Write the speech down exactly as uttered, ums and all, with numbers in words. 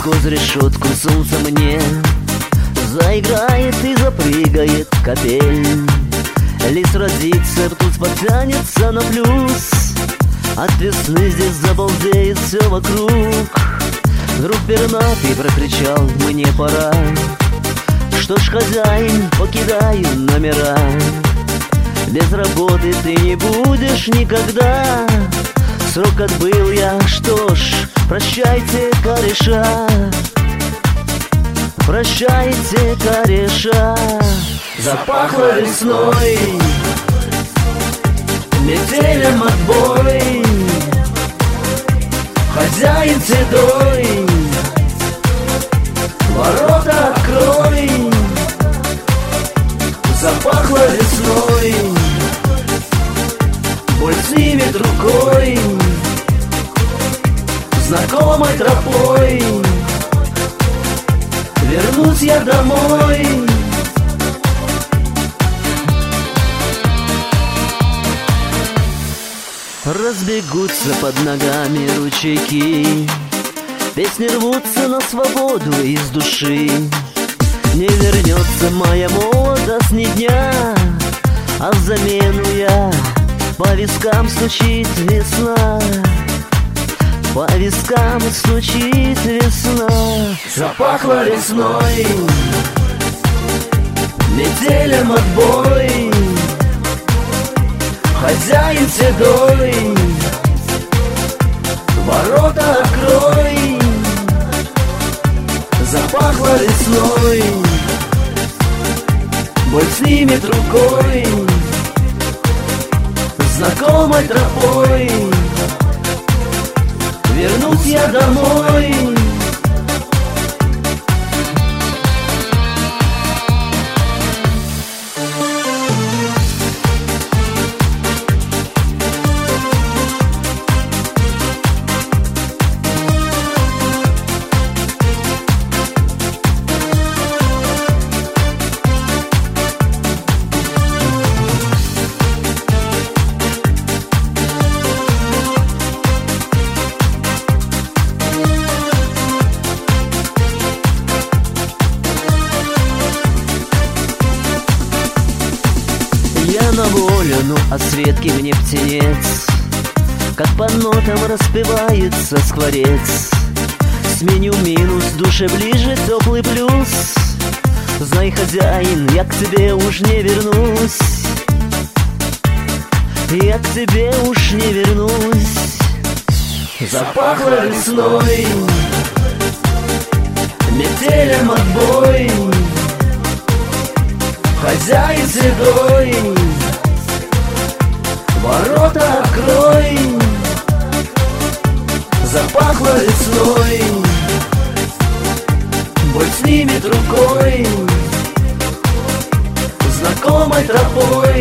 сквозь решетку солнце мне заиграет и запрыгает капель. Лис родится, ртуть потянется на плюс. От весны здесь забалдеет все вокруг. Вдруг пернатый прокричал: мне пора. Что ж, хозяин, покидаю номера. Без работы ты не будешь никогда. Срок отбыл я, что ж, прощайте, кореша. Прощайте, кореша. Запахло весной, метелем отбой. Хозяин седой, ворота открой. Запахло весной, боль снимет рукой, знакомой тропой вернусь я домой. Разбегутся под ногами ручейки, песни рвутся на свободу из души. Не вернется моя молодость ни дня, а взамену я по вискам стучит весна. По вискам стучит весна. Запахло весной, метелем отбой. Хозяин седой, ворота открой. Запахло весной, боль снимет рукой, знакомой тропой вернусь я домой. Я на волю, ну а Светки мне птенец, как по нотам распевается скворец. Сменю минус, душе ближе теплый плюс. Знай, хозяин, я к тебе уж не вернусь. Я к тебе уж не вернусь. Запахло весной, метелем отбой. Хозяин седой, ворота открой. Запахло весной, боль снимет рукой, знакомой тропой